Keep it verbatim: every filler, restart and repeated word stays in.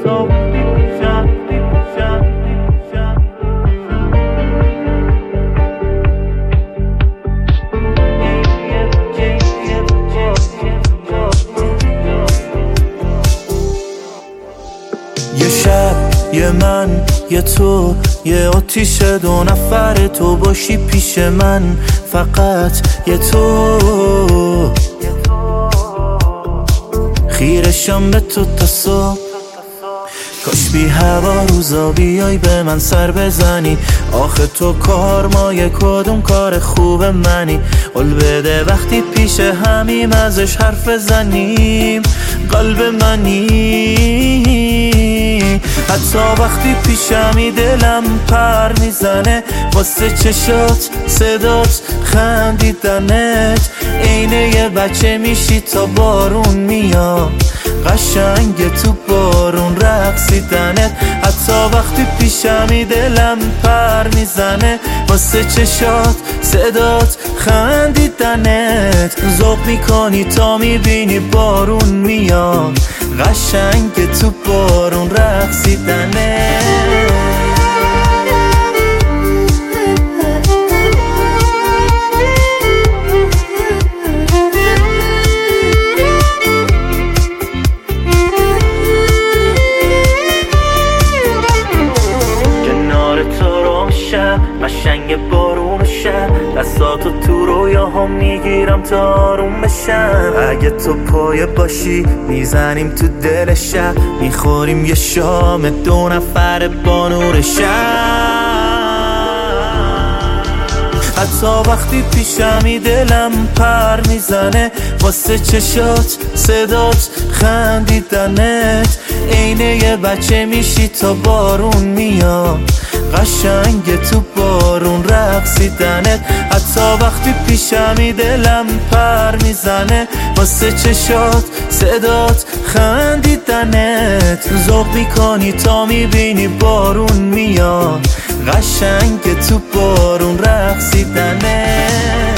یه شب یه من یه تو یه آتیش دو نفر تو باشی پیش من فقط یه تو خیرشم به تو تا صبح کاش بی هوا روزا بیای به من سر بزنی آخه تو کارمای کدوم کار خوب منی قول بده وقتی پیش همیم ازش حرف بزنیم قلب منی حتی وقتی پیشمی دلم پر میزنه واسه چشات صدات خندیدنت عینه یه بچه میشی تا بارون میاد قشنگ تو بارون رقصیدنت حتی وقتی پیشمی دلم پر میزنه واسه چشات صدات خندیدنت ذوق میکنی تا میبینی بارون میاد قشنگ تو بارون رقصیدنت قشنگ بارون شب دستاتو تو رویاها میگیرم تا آروم بشم اگه تو پایه باشی میزنیم تو دل شب میخوریم یه شام دو نفر با نور شب حتی وقتی پیشمی دلم پر میزنه واسه چشات صدات خندیدنت عینه یه بچه میشی تا بارون میاد قشنگ تو بارون رقصیدنت حتی وقتی پیشمی دلم پر میزنه واسه چشات صدات خندیدنت ذوق میکنی تا میبینی بارون میاد قشنگ تو بارون رقصیدنت